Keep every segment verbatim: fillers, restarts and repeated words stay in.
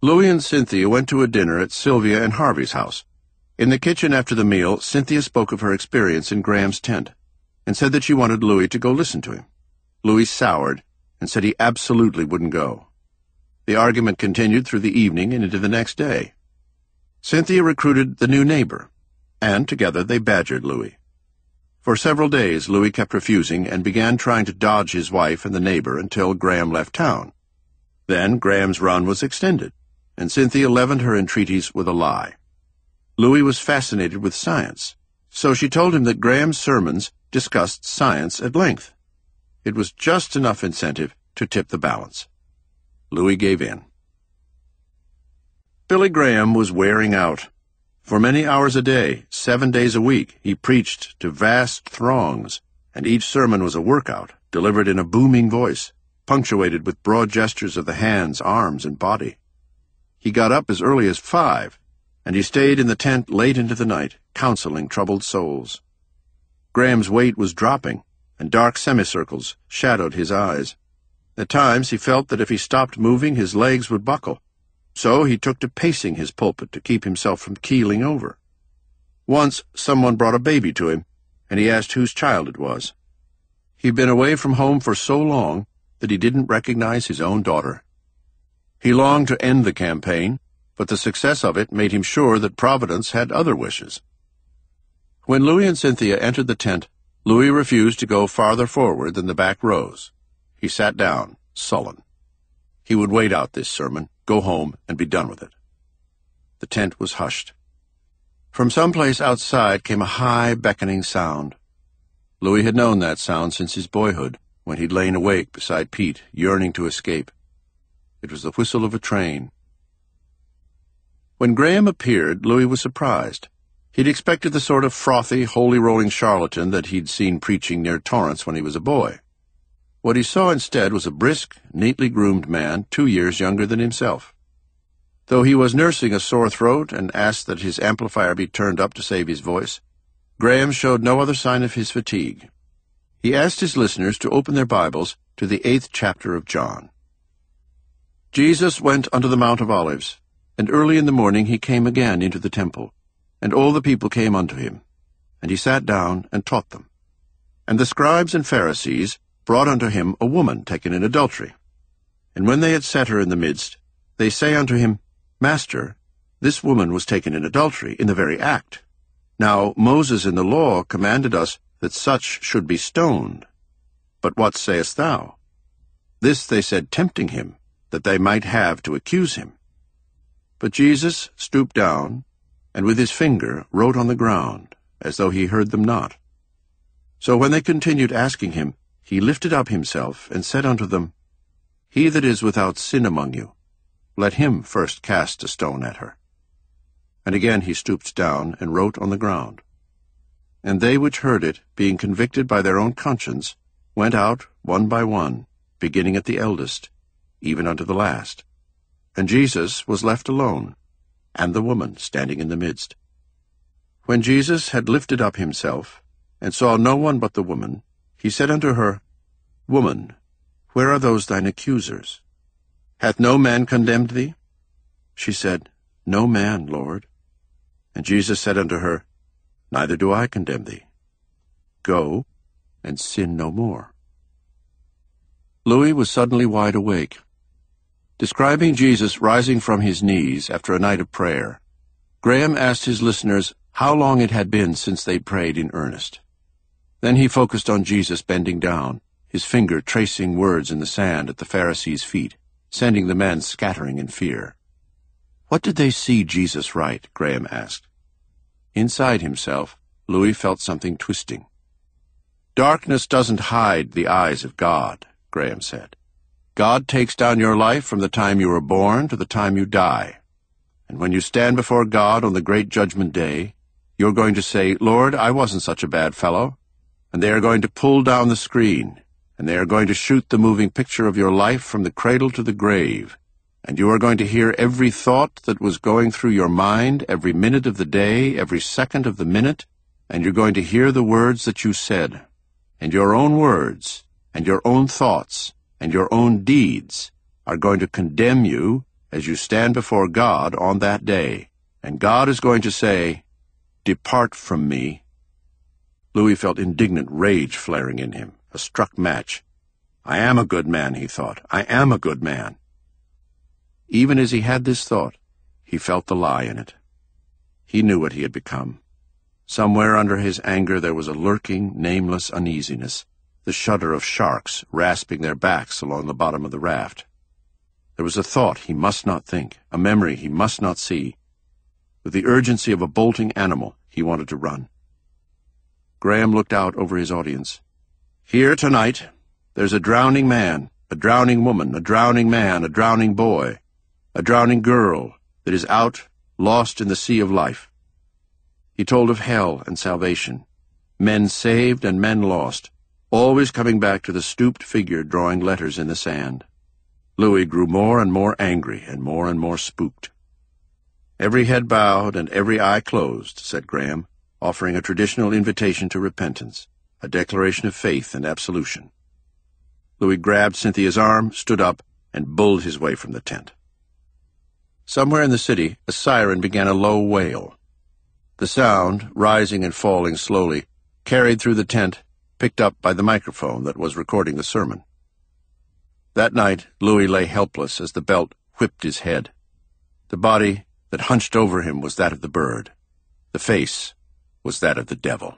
Louis and Cynthia went to a dinner at Sylvia and Harvey's house. In the kitchen after the meal, Cynthia spoke of her experience in Graham's tent, and said that she wanted Louis to go listen to him. Louis soured, and said he absolutely wouldn't go. The argument continued through the evening and into the next day. Cynthia recruited the new neighbor, and together they badgered Louis. For several days Louis kept refusing and began trying to dodge his wife and the neighbor until Graham left town. Then Graham's run was extended, and Cynthia leavened her entreaties with a lie. Louis was fascinated with science, so she told him that Graham's sermons discussed science at length. It was just enough incentive to tip the balance. Louis gave in. Billy Graham was wearing out. For many hours a day, seven days a week, he preached to vast throngs, and each sermon was a workout, delivered in a booming voice, punctuated with broad gestures of the hands, arms, and body. He got up as early as five, and he stayed in the tent late into the night, counseling troubled souls. Graham's weight was dropping, and dark semicircles shadowed his eyes. At times he felt that if he stopped moving, his legs would buckle. So he took to pacing his pulpit to keep himself from keeling over. Once someone brought a baby to him, and he asked whose child it was. He'd been away from home for so long that he didn't recognize his own daughter. He longed to end the campaign, but the success of it made him sure that Providence had other wishes. When Louis and Cynthia entered the tent, Louis refused to go farther forward than the back rows. He sat down, sullen. He would wait out this sermon, go home, and be done with it. The tent was hushed. From someplace outside came a high, beckoning sound. Louis had known that sound since his boyhood, when he'd lain awake beside Pete, yearning to escape. It was the whistle of a train. When Graham appeared, Louis was surprised. He'd expected the sort of frothy, holy-rolling charlatan that he'd seen preaching near Torrance when he was a boy. What he saw instead was a brisk, neatly groomed man two years younger than himself. Though he was nursing a sore throat and asked that his amplifier be turned up to save his voice, Graham showed no other sign of his fatigue. He asked his listeners to open their Bibles to the eighth chapter of John. Jesus went unto the Mount of Olives, and early in the morning he came again into the temple, and all the people came unto him, and he sat down and taught them. And the scribes and Pharisees brought unto him a woman taken in adultery. And when they had set her in the midst, they say unto him, Master, this woman was taken in adultery in the very act. Now Moses in the law commanded us that such should be stoned. But what sayest thou? This they said, tempting him, that they might have to accuse him. But Jesus stooped down, and with his finger wrote on the ground, as though he heard them not. So when they continued asking him, he lifted up himself, and said unto them, He that is without sin among you, let him first cast a stone at her. And again he stooped down, and wrote on the ground. And they which heard it, being convicted by their own conscience, went out one by one, beginning at the eldest, even unto the last. And Jesus was left alone, and the woman standing in the midst. When Jesus had lifted up himself, and saw no one but the woman, he said unto her, Woman, where are those thine accusers? Hath no man condemned thee? She said, No man, Lord. And Jesus said unto her, Neither do I condemn thee. Go, and sin no more. Louis was suddenly wide awake. Describing Jesus rising from his knees after a night of prayer, Graham asked his listeners how long it had been since they prayed in earnest. Then he focused on Jesus bending down, his finger tracing words in the sand at the Pharisees' feet, sending the men scattering in fear. What did they see Jesus write? Graham asked. Inside himself, Louis felt something twisting. Darkness doesn't hide the eyes of God, Graham said. God takes down your life from the time you were born to the time you die. And when you stand before God on the great judgment day, you're going to say, Lord, I wasn't such a bad fellow. And they are going to pull down the screen, and they are going to shoot the moving picture of your life from the cradle to the grave. And you are going to hear every thought that was going through your mind, every minute of the day, every second of the minute, and you're going to hear the words that you said, and your own words, and your own thoughts, and your own deeds are going to condemn you as you stand before God on that day, and God is going to say, "Depart from me." Louis felt indignant rage flaring in him, a struck match. I am a good man, he thought. I am a good man. Even as he had this thought, he felt the lie in it. He knew what he had become. Somewhere under his anger there was a lurking, nameless uneasiness, the shudder of sharks rasping their backs along the bottom of the raft. There was a thought he must not think, a memory he must not see. With the urgency of a bolting animal, he wanted to run. Graham looked out over his audience. Here tonight, there's a drowning man, a drowning woman, a drowning man, a drowning boy, a drowning girl that is out, lost in the sea of life. He told of hell and salvation, men saved and men lost, always coming back to the stooped figure drawing letters in the sand. Louis grew more and more angry and more and more spooked. Every head bowed and every eye closed, said Graham, offering a traditional invitation to repentance, a declaration of faith and absolution. Louis grabbed Cynthia's arm, stood up, and bulled his way from the tent. Somewhere in the city, a siren began a low wail. The sound, rising and falling slowly, carried through the tent, picked up by the microphone that was recording the sermon. That night, Louis lay helpless as the belt whipped his head. The body that hunched over him was that of the bird. The face was that of the devil.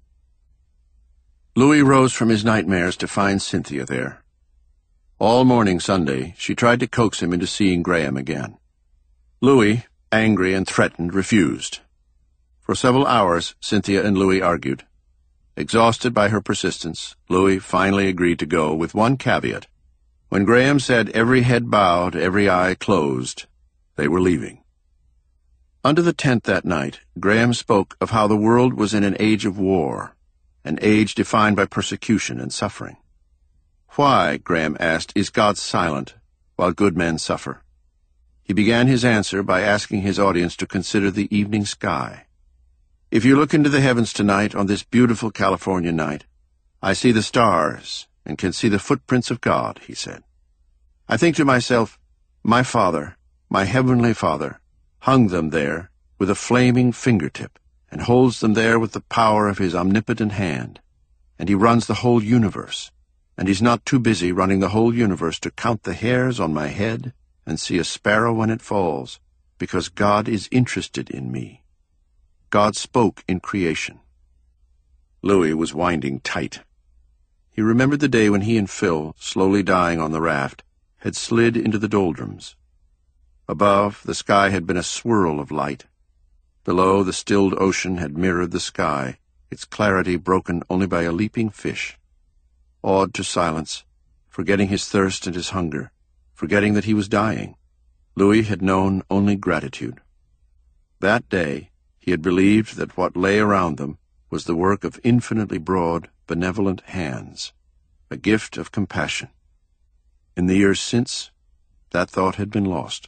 Louis rose from his nightmares to find Cynthia there. All morning Sunday, she tried to coax him into seeing Graham again. Louis, angry and threatened, refused. For several hours, Cynthia and Louis argued. Exhausted by her persistence, Louis finally agreed to go with one caveat. When Graham said every head bowed, every eye closed, they were leaving. Under the tent that night, Graham spoke of how the world was in an age of war, an age defined by persecution and suffering. Why, Graham asked, is God silent while good men suffer? He began his answer by asking his audience to consider the evening sky. If you look into the heavens tonight on this beautiful California night, I see the stars and can see the footprints of God, he said. I think to myself, my Father, my heavenly Father, hung them there with a flaming fingertip and holds them there with the power of his omnipotent hand. And he runs the whole universe, and he's not too busy running the whole universe to count the hairs on my head and see a sparrow when it falls, because God is interested in me. God spoke in creation. Louis was winding tight. He remembered the day when he and Phil, slowly dying on the raft, had slid into the doldrums. Above, the sky had been a swirl of light. Below, the stilled ocean had mirrored the sky, its clarity broken only by a leaping fish. Awed to silence, forgetting his thirst and his hunger, forgetting that he was dying, Louis had known only gratitude. That day, he had believed that what lay around them was the work of infinitely broad, benevolent hands, a gift of compassion. In the years since, that thought had been lost.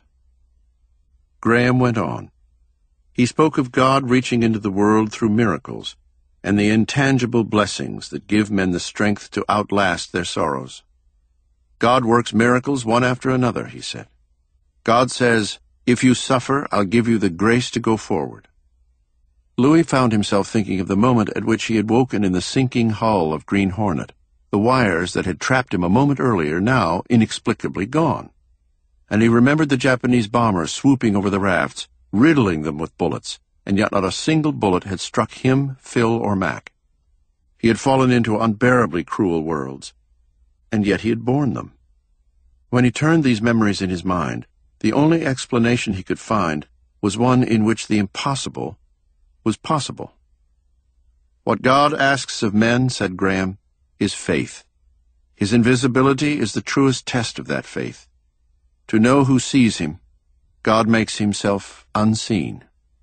Graham went on. He spoke of God reaching into the world through miracles and the intangible blessings that give men the strength to outlast their sorrows. God works miracles one after another, he said. God says, if you suffer, I'll give you the grace to go forward. Louis found himself thinking of the moment at which he had woken in the sinking hull of Green Hornet, the wires that had trapped him a moment earlier now inexplicably gone. And he remembered the Japanese bombers swooping over the rafts, riddling them with bullets, and yet not a single bullet had struck him, Phil, or Mac. He had fallen into unbearably cruel worlds, and yet he had borne them. When he turned these memories in his mind, the only explanation he could find was one in which the impossible was possible. What God asks of men, said Graham, is faith. His invisibility is the truest test of that faith. To know who sees him, God makes himself unseen.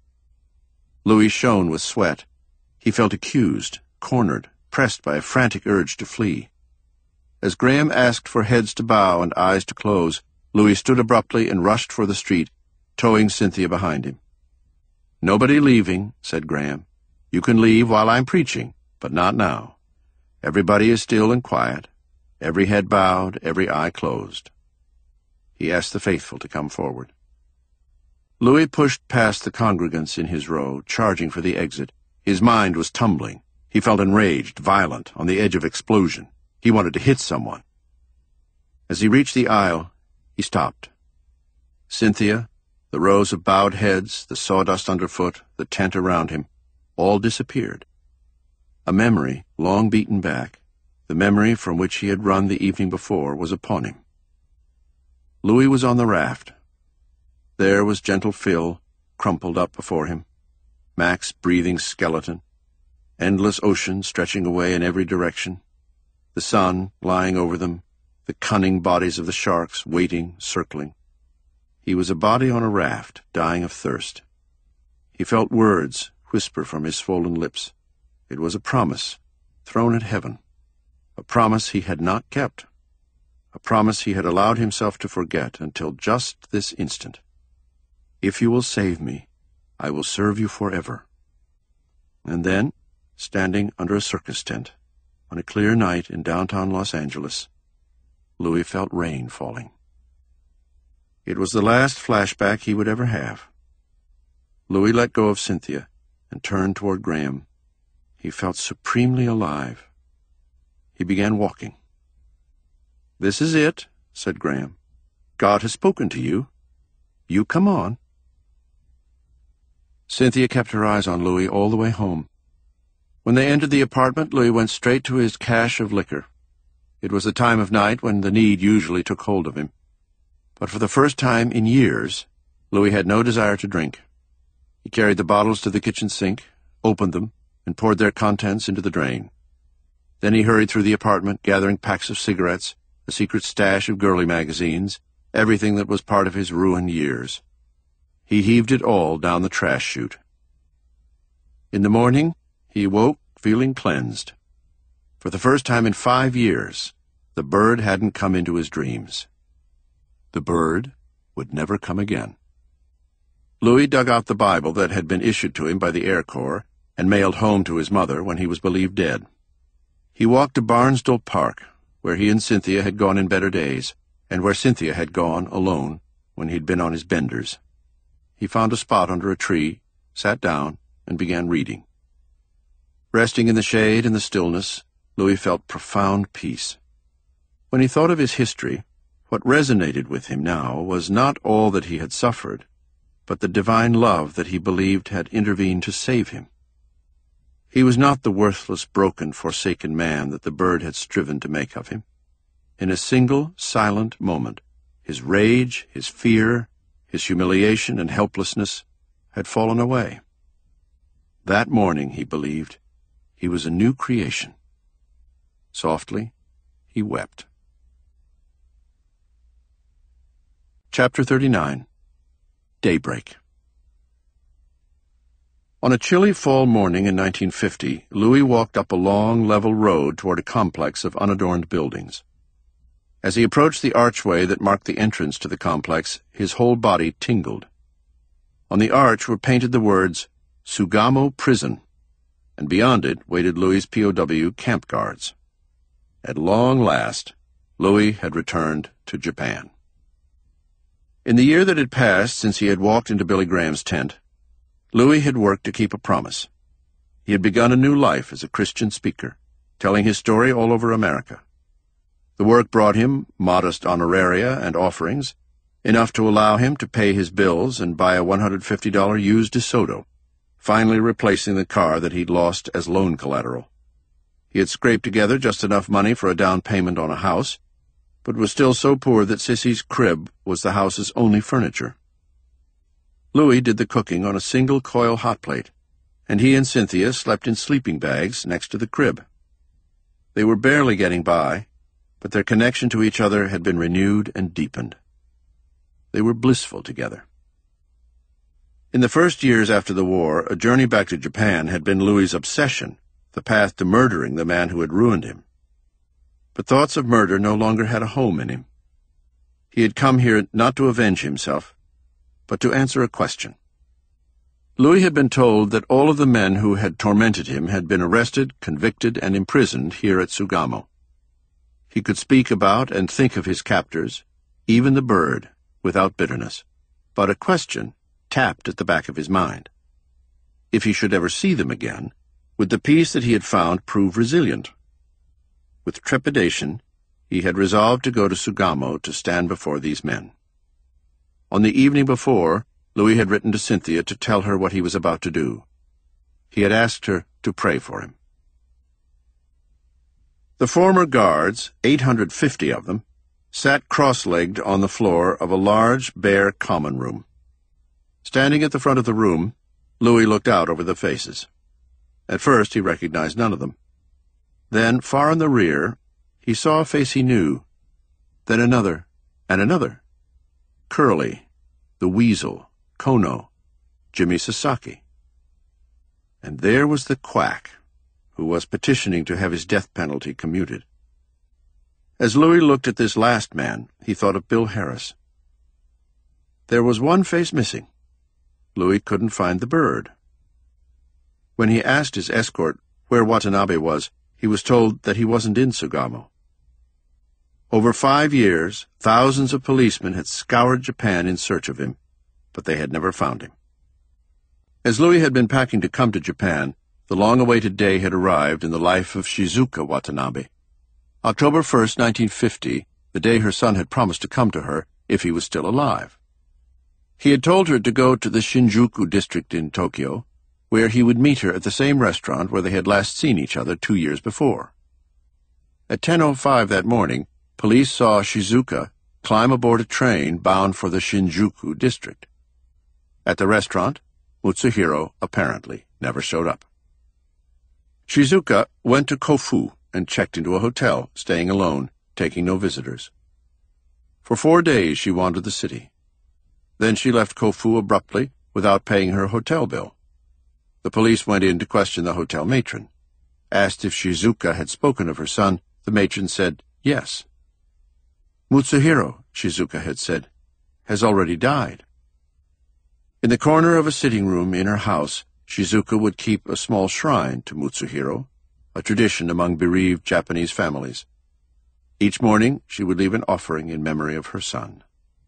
Louis shone with sweat. He felt accused, cornered, pressed by a frantic urge to flee. As Graham asked for heads to bow and eyes to close, Louis stood abruptly and rushed for the street, towing Cynthia behind him. Nobody leaving, said Graham. You can leave while I'm preaching, but not now. Everybody is still and quiet, every head bowed, every eye closed. He asked the faithful to come forward. Louis pushed past the congregants in his row, charging for the exit. His mind was tumbling. He felt enraged, violent, on the edge of explosion. He wanted to hit someone. As he reached the aisle, he stopped. Cynthia, the rows of bowed heads, the sawdust underfoot, the tent around him, all disappeared. A memory, long beaten back, the memory from which he had run the evening before, was upon him. Louis was on the raft. There was gentle Phil, crumpled up before him, Mac's breathing skeleton, endless ocean stretching away in every direction, the sun lying over them, the cunning bodies of the sharks waiting, circling. He was a body on a raft, dying of thirst. He felt words whisper from his swollen lips. It was a promise, thrown at heaven, a promise he had not kept, a promise he had allowed himself to forget until just this instant. If you will save me, I will serve you forever. And then, standing under a circus tent, on a clear night in downtown Los Angeles, Louis felt rain falling. It was the last flashback he would ever have. Louis let go of Cynthia and turned toward Graham. He felt supremely alive. He began walking. "This is it," said Graham. "God has spoken to you. You come on." Cynthia kept her eyes on Louis all the way home. When they entered the apartment, Louis went straight to his cache of liquor. It was the time of night when the need usually took hold of him. But for the first time in years, Louis had no desire to drink. He carried the bottles to the kitchen sink, opened them, and poured their contents into the drain. Then he hurried through the apartment, gathering packs of cigarettes, a secret stash of girly magazines, everything that was part of his ruined years. He heaved it all down the trash chute. In the morning, he woke feeling cleansed. For the first time in five years, the bird hadn't come into his dreams. The bird would never come again. Louis dug out the Bible that had been issued to him by the Air Corps and mailed home to his mother when he was believed dead. He walked to Barnsdall Park, where he and Cynthia had gone in better days, and where Cynthia had gone alone when he'd been on his benders. He found a spot under a tree, sat down, and began reading. Resting in the shade and the stillness, Louis felt profound peace. When he thought of his history, what resonated with him now was not all that he had suffered, but the divine love that he believed had intervened to save him. He was not the worthless, broken, forsaken man that the bird had striven to make of him. In a single, silent moment, his rage, his fear, his humiliation and helplessness had fallen away. That morning, he believed, he was a new creation. Softly, he wept. Chapter thirty-nine. Daybreak. On a chilly fall morning in nineteen fifty, Louis walked up a long, level road toward a complex of unadorned buildings. As he approached the archway that marked the entrance to the complex, his whole body tingled. On the arch were painted the words, Sugamo Prison, and beyond it waited Louis's P O W camp guards. At long last, Louis had returned to Japan. In the year that had passed since he had walked into Billy Graham's tent, Louis had worked to keep a promise. He had begun a new life as a Christian speaker, telling his story all over America. The work brought him modest honoraria and offerings, enough to allow him to pay his bills and buy a one hundred fifty dollars used DeSoto, finally replacing the car that he'd lost as loan collateral. He had scraped together just enough money for a down payment on a house, but was still so poor that Sissy's crib was the house's only furniture. Louis did the cooking on a single coil hot plate, and he and Cynthia slept in sleeping bags next to the crib. They were barely getting by, but their connection to each other had been renewed and deepened. They were blissful together. In the first years after the war, a journey back to Japan had been Louis's obsession, the path to murdering the man who had ruined him. But thoughts of murder no longer had a home in him. He had come here not to avenge himself, but to answer a question. Louis had been told that all of the men who had tormented him had been arrested, convicted, and imprisoned here at Sugamo. He could speak about and think of his captors, even the bird, without bitterness, but a question tapped at the back of his mind. If he should ever see them again, would the peace that he had found prove resilient? With trepidation, he had resolved to go to Sugamo to stand before these men. On the evening before, Louis had written to Cynthia to tell her what he was about to do. He had asked her to pray for him. The former guards, eight hundred fifty of them, sat cross-legged on the floor of a large, bare common room. Standing at the front of the room, Louis looked out over the faces. At first he recognized none of them. Then, far in the rear, he saw a face he knew, then another, and another. Curly, the Weasel, Kono, Jimmy Sasaki. And there was the quack, who was petitioning to have his death penalty commuted. As Louis looked at this last man, he thought of Bill Harris. There was one face missing. Louis couldn't find the bird. When he asked his escort where Watanabe was, he was told that he wasn't in Sugamo. Over five years, thousands of policemen had scoured Japan in search of him, but they had never found him. As Louis had been packing to come to Japan, the long-awaited day had arrived in the life of Shizuka Watanabe. October first, nineteen fifty, the day her son had promised to come to her if he was still alive. He had told her to go to the Shinjuku district in Tokyo, where he would meet her at the same restaurant where they had last seen each other two years before. At ten oh five that morning, police saw Shizuka climb aboard a train bound for the Shinjuku district. At the restaurant, Mutsuhiro apparently never showed up. Shizuka went to Kofu and checked into a hotel, staying alone, taking no visitors. For four days she wandered the city. Then she left Kofu abruptly, without paying her hotel bill. The police went in to question the hotel matron. Asked if Shizuka had spoken of her son, the matron said yes. Mutsuhiro, Shizuka had said, has already died. In the corner of a sitting room in her house, Shizuka would keep a small shrine to Mutsuhiro, a tradition among bereaved Japanese families. Each morning she would leave an offering in memory of her son.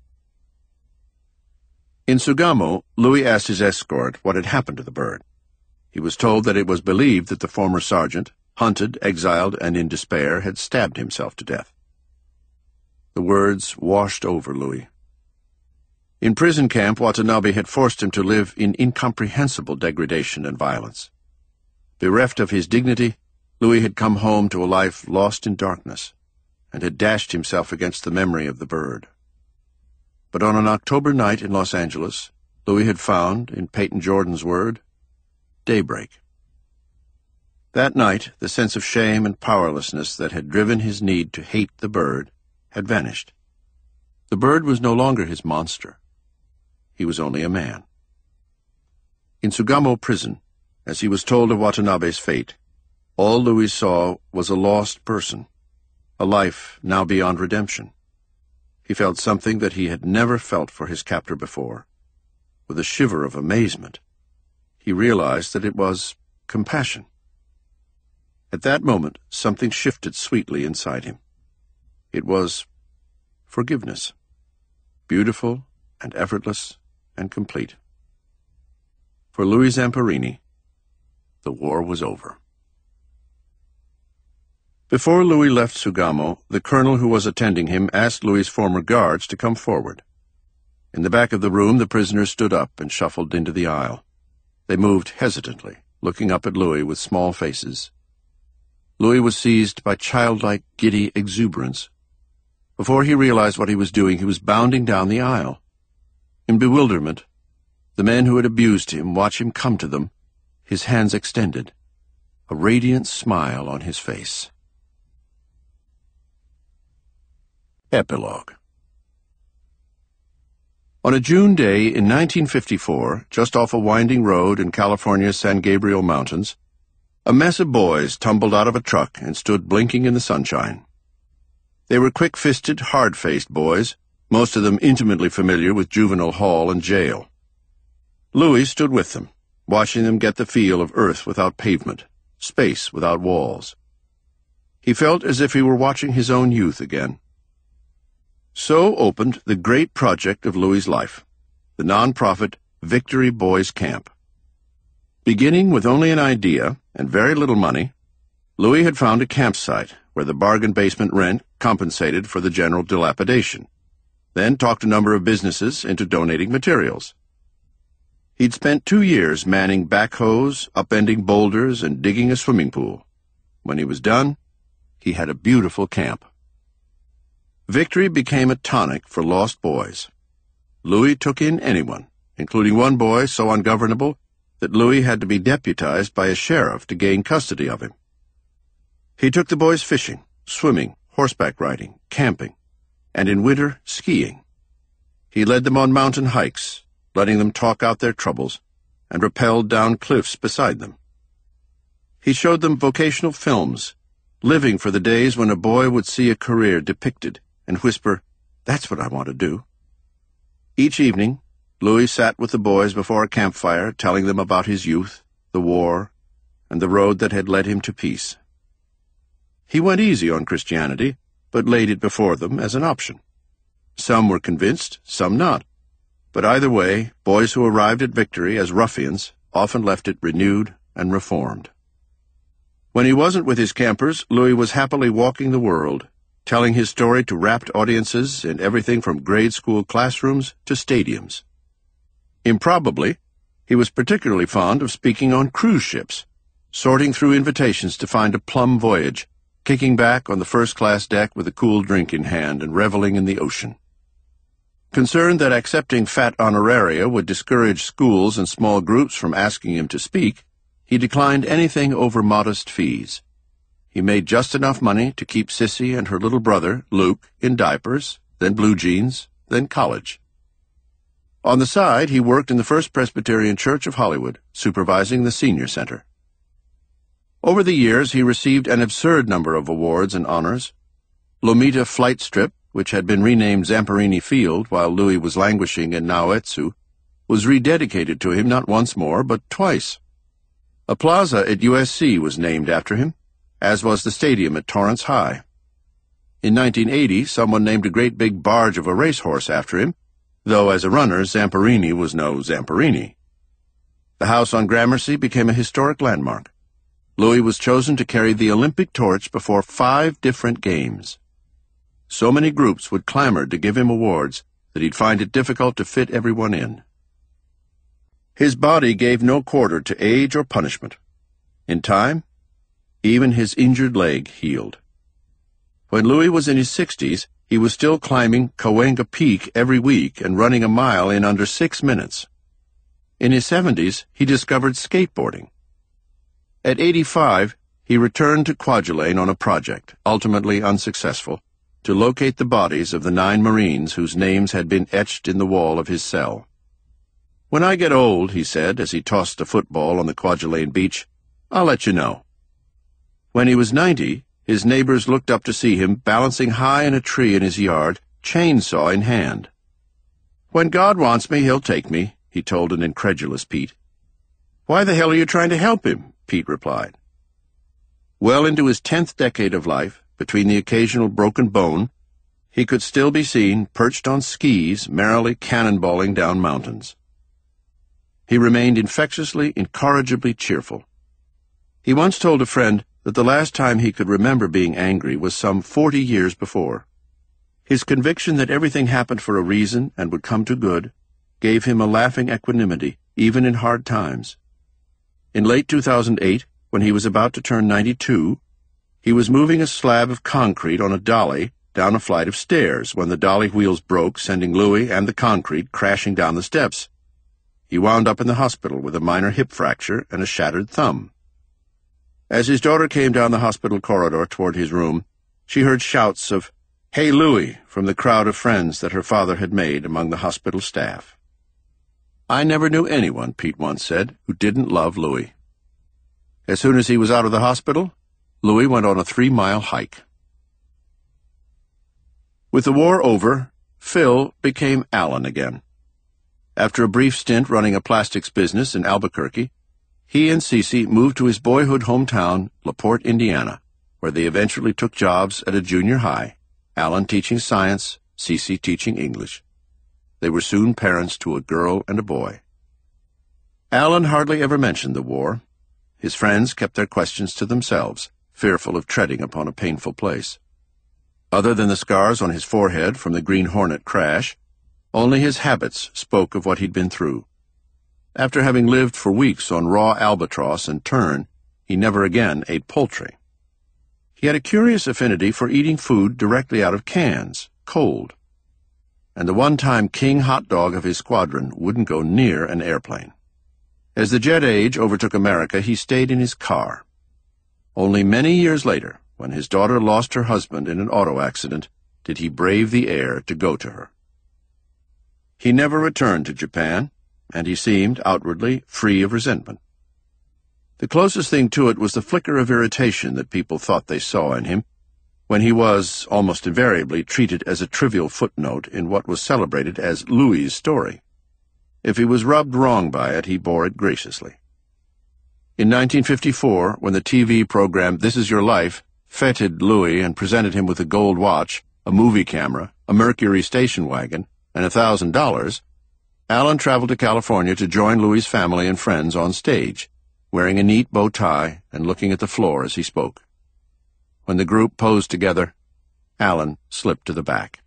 In Sugamo, Louis asked his escort what had happened to the bird. He was told that it was believed that the former sergeant, hunted, exiled, and in despair, had stabbed himself to death. The words washed over Louis. In prison camp, Watanabe had forced him to live in incomprehensible degradation and violence. Bereft of his dignity, Louis had come home to a life lost in darkness, and had dashed himself against the memory of the bird. But on an October night in Los Angeles, Louis had found, in Peyton Jordan's word, daybreak. That night, the sense of shame and powerlessness that had driven his need to hate the bird had vanished. The bird was no longer his monster. He was only a man. In Sugamo prison, as he was told of Watanabe's fate, all Louis saw was a lost person, a life now beyond redemption. He felt something that he had never felt for his captor before. With a shiver of amazement, he realized that it was compassion. At that moment, something shifted sweetly inside him. It was forgiveness, beautiful and effortless and complete. For Louis Zamperini, the war was over. Before Louis left Sugamo, the colonel who was attending him asked Louis's former guards to come forward. In the back of the room, the prisoners stood up and shuffled into the aisle. They moved hesitantly, looking up at Louis with small faces. Louis was seized by childlike, giddy exuberance. Before he realized what he was doing, he was bounding down the aisle. In bewilderment, the men who had abused him watched him come to them, his hands extended, a radiant smile on his face. Epilogue. On a June day in nineteen fifty-four, just off a winding road in California's San Gabriel Mountains, a mess of boys tumbled out of a truck and stood blinking in the sunshine. They were quick-fisted, hard-faced boys, most of them intimately familiar with juvenile hall and jail. Louis stood with them, watching them get the feel of earth without pavement, space without walls. He felt as if he were watching his own youth again. So opened the great project of Louis's life, the nonprofit Victory Boys Camp. Beginning with only an idea and very little money, Louis had found a campsite where the bargain basement rent compensated for the general dilapidation, then talked a number of businesses into donating materials. He'd spent two years manning backhoes, upending boulders, and digging a swimming pool. When he was done, he had a beautiful camp. Victory became a tonic for lost boys. Louis took in anyone, including one boy so ungovernable that Louis had to be deputized by a sheriff to gain custody of him. He took the boys fishing, swimming, horseback riding, camping, and in winter, skiing. He led them on mountain hikes, letting them talk out their troubles, and rappelled down cliffs beside them. He showed them vocational films, living for the days when a boy would see a career depicted and whisper, "That's what I want to do." Each evening, Louis sat with the boys before a campfire, telling them about his youth, the war, and the road that had led him to peace. He went easy on Christianity, but laid it before them as an option. Some were convinced, some not. But either way, boys who arrived at Victory as ruffians often left it renewed and reformed. When he wasn't with his campers, Louis was happily walking the world, telling his story to rapt audiences in everything from grade school classrooms to stadiums. Improbably, he was particularly fond of speaking on cruise ships, sorting through invitations to find a plum voyage, kicking back on the first-class deck with a cool drink in hand and reveling in the ocean. Concerned that accepting fat honoraria would discourage schools and small groups from asking him to speak, he declined anything over modest fees. He made just enough money to keep Sissy and her little brother, Luke, in diapers, then blue jeans, then college. On the side, he worked in the First Presbyterian Church of Hollywood, supervising the senior center. Over the years, he received an absurd number of awards and honors. Lomita Flight Strip, which had been renamed Zamperini Field while Louis was languishing in Naoetsu, was rededicated to him not once more, but twice. A plaza at U S C was named after him, as was the stadium at Torrance High. In nineteen eighty, someone named a great big barge of a racehorse after him, though as a runner, Zamperini was no Zamperini. The house on Gramercy became a historic landmark. Louis was chosen to carry the Olympic torch before five different games. So many groups would clamor to give him awards that he'd find it difficult to fit everyone in. His body gave no quarter to age or punishment. In time, even his injured leg healed. When Louis was in his sixties, he was still climbing Cahuenga Peak every week and running a mile in under six minutes. In his seventies, he discovered skateboarding. At eighty-five, he returned to Kwajalein on a project, ultimately unsuccessful, to locate the bodies of the nine Marines whose names had been etched in the wall of his cell. "When I get old," he said as he tossed a football on the Kwajalein beach, "I'll let you know." When he was ninety, his neighbors looked up to see him balancing high in a tree in his yard, chainsaw in hand. "When God wants me, he'll take me," he told an incredulous Pete. "Why the hell are you trying to help him?" Pete replied. Well into his tenth decade of life, between the occasional broken bone, he could still be seen perched on skis, merrily cannonballing down mountains. He remained infectiously, incorrigibly cheerful. He once told a friend that the last time he could remember being angry was some forty years before. His conviction that everything happened for a reason and would come to good gave him a laughing equanimity, even in hard times. In late two thousand eight, when he was about to turn ninety-two, he was moving a slab of concrete on a dolly down a flight of stairs when the dolly wheels broke, sending Louis and the concrete crashing down the steps. He wound up in the hospital with a minor hip fracture and a shattered thumb. As his daughter came down the hospital corridor toward his room, she heard shouts of, "Hey, Louis," from the crowd of friends that her father had made among the hospital staff. "I never knew anyone," Pete once said, "who didn't love Louis." As soon as he was out of the hospital, Louis went on a three-mile hike. With the war over, Phil became Alan again. After a brief stint running a plastics business in Albuquerque, he and Cece moved to his boyhood hometown, LaPorte, Indiana, where they eventually took jobs at a junior high, Alan teaching science Cece teaching English. They were soon parents to a girl and a boy. Alan hardly ever mentioned the war. His friends kept their questions to themselves, fearful of treading upon a painful place. Other than the scars on his forehead from the Green Hornet crash, only his habits spoke of what he'd been through. After having lived for weeks on raw albatross and tern, he never again ate poultry. He had a curious affinity for eating food directly out of cans, cold. And the one-time king hot dog of his squadron wouldn't go near an airplane. As the jet age overtook America, he stayed in his car. Only many years later, when his daughter lost her husband in an auto accident, did he brave the air to go to her. He never returned to Japan, and he seemed, outwardly, free of resentment. The closest thing to it was the flicker of irritation that people thought they saw in him, when he was, almost invariably, treated as a trivial footnote in what was celebrated as Louis's story. If he was rubbed wrong by it, he bore it graciously. In nineteen fifty-four, when the T V program This Is Your Life feted Louis and presented him with a gold watch, a movie camera, a Mercury station wagon, and a thousand dollars, Alan traveled to California to join Louis's family and friends on stage, wearing a neat bow tie and looking at the floor as he spoke. When the group posed together, Alan slipped to the back.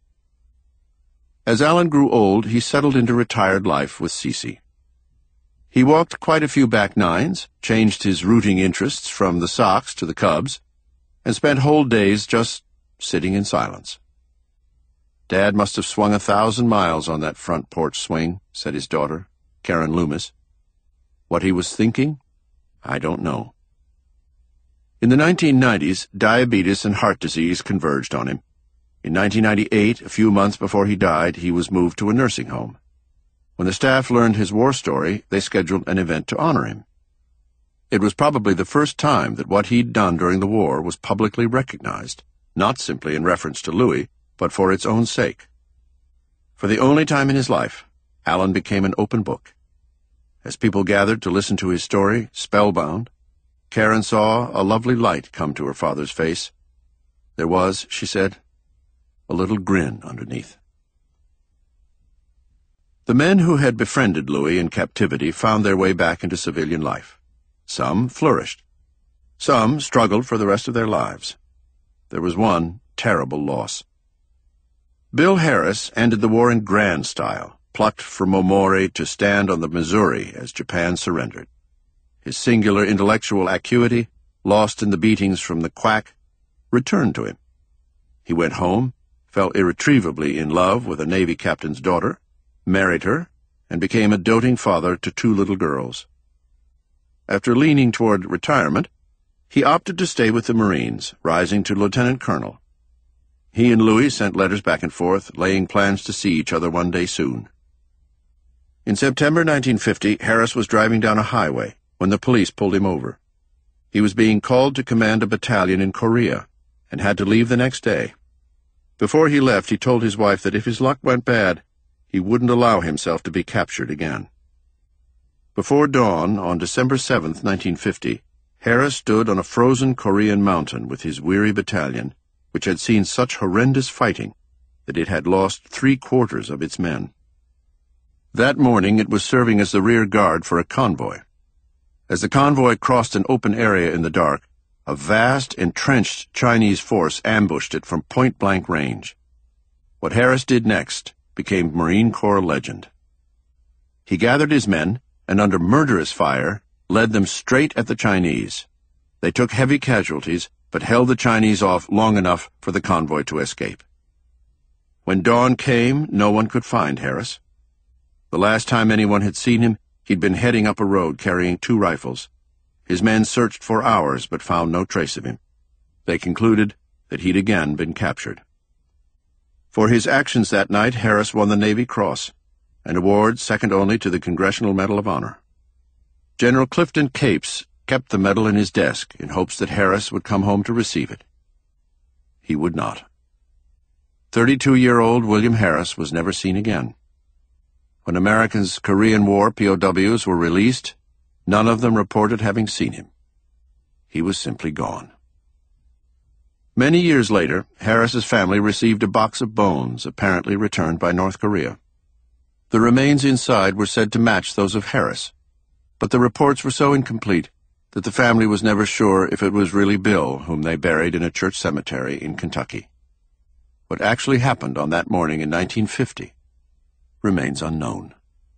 As Alan grew old, he settled into retired life with Cece. He walked quite a few back nines, changed his rooting interests from the Sox to the Cubs, and spent whole days just sitting in silence. Dad must have swung a thousand miles on that front porch swing, said his daughter, Karen Loomis. What he was thinking, I don't know. In the nineteen nineties, diabetes and heart disease converged on him. In nineteen ninety-eight, a few months before he died, he was moved to a nursing home. When the staff learned his war story, they scheduled an event to honor him. It was probably the first time that what he'd done during the war was publicly recognized, not simply in reference to Louis, but for its own sake. For the only time in his life, Alan became an open book. As people gathered to listen to his story, spellbound, Karen saw a lovely light come to her father's face. There was, she said, a little grin underneath. The men who had befriended Louis in captivity found their way back into civilian life. Some flourished. Some struggled for the rest of their lives. There was one terrible loss. Bill Harris ended the war in grand style, plucked from Momori to stand on the Missouri as Japan surrendered. His singular intellectual acuity, lost in the beatings from the quack, returned to him. He went home, fell irretrievably in love with a Navy captain's daughter, married her, and became a doting father to two little girls. After leaning toward retirement, he opted to stay with the Marines, rising to lieutenant colonel. He and Louis sent letters back and forth, laying plans to see each other one day soon. In September nineteen fifty, Harris was driving down a highway when the police pulled him over. He was being called to command a battalion in Korea and had to leave the next day. Before he left, he told his wife that if his luck went bad, he wouldn't allow himself to be captured again. Before dawn, on December seventh, nineteen fifty, Harris stood on a frozen Korean mountain with his weary battalion, which had seen such horrendous fighting that it had lost three-quarters of its men. That morning it was serving as the rear guard for a convoy. As the convoy crossed an open area in the dark, a vast, entrenched Chinese force ambushed it from point-blank range. What Harris did next became Marine Corps legend. He gathered his men, and under murderous fire, led them straight at the Chinese. They took heavy casualties, but held the Chinese off long enough for the convoy to escape. When dawn came, no one could find Harris. The last time anyone had seen him, he'd been heading up a road carrying two rifles. His men searched for hours but found no trace of him. They concluded that he'd again been captured. For his actions that night, Harris won the Navy Cross, an award second only to the Congressional Medal of Honor. General Clifton Capes kept the medal in his desk in hopes that Harris would come home to receive it. He would not. Thirty-two-year-old William Harris was never seen again. When Americans' Korean War P O Ws were released, none of them reported having seen him. He was simply gone. Many years later, Harris's family received a box of bones, apparently returned by North Korea. The remains inside were said to match those of Harris, but the reports were so incomplete that the family was never sure if it was really Bill whom they buried in a church cemetery in Kentucky. What actually happened on that morning in nineteen fifty remains unknown.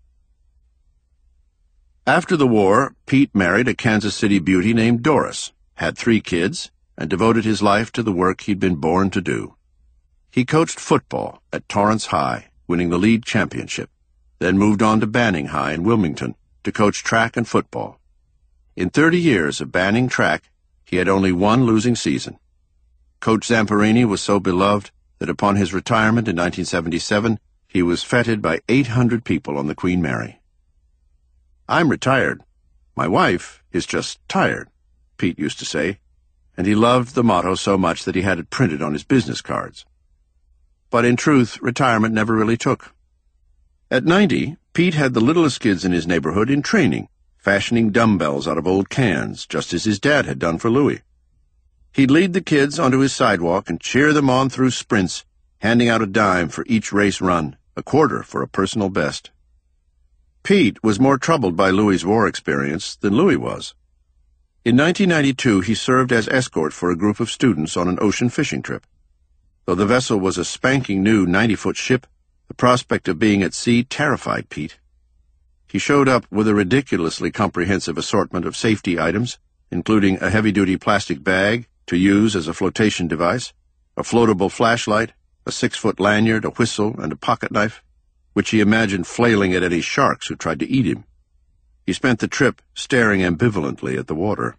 After the war, Pete married a Kansas City beauty named Doris, had three kids, and devoted his life to the work he'd been born to do. He coached football at Torrance High, winning the league championship, then moved on to Banning High in Wilmington to coach track and football. In thirty years of Banning track, he had only one losing season. Coach Zamparini was so beloved that upon his retirement in nineteen seventy-seven, he was feted by eight hundred people on the Queen Mary. "I'm retired. My wife is just tired," Pete used to say, and he loved the motto so much that he had it printed on his business cards. But in truth, retirement never really took. At ninety, Pete had the littlest kids in his neighborhood in training, fashioning dumbbells out of old cans, just as his dad had done for Louis. He'd lead the kids onto his sidewalk and cheer them on through sprints, handing out a dime for each race run, a quarter for a personal best. Pete was more troubled by Louis's war experience than Louis was. In nineteen ninety-two, he served as escort for a group of students on an ocean fishing trip. Though the vessel was a spanking new ninety-foot ship, the prospect of being at sea terrified Pete. He showed up with a ridiculously comprehensive assortment of safety items, including a heavy-duty plastic bag to use as a flotation device, a floatable flashlight, a six-foot lanyard, a whistle, and a pocket knife, which he imagined flailing at any sharks who tried to eat him. He spent the trip staring ambivalently at the water.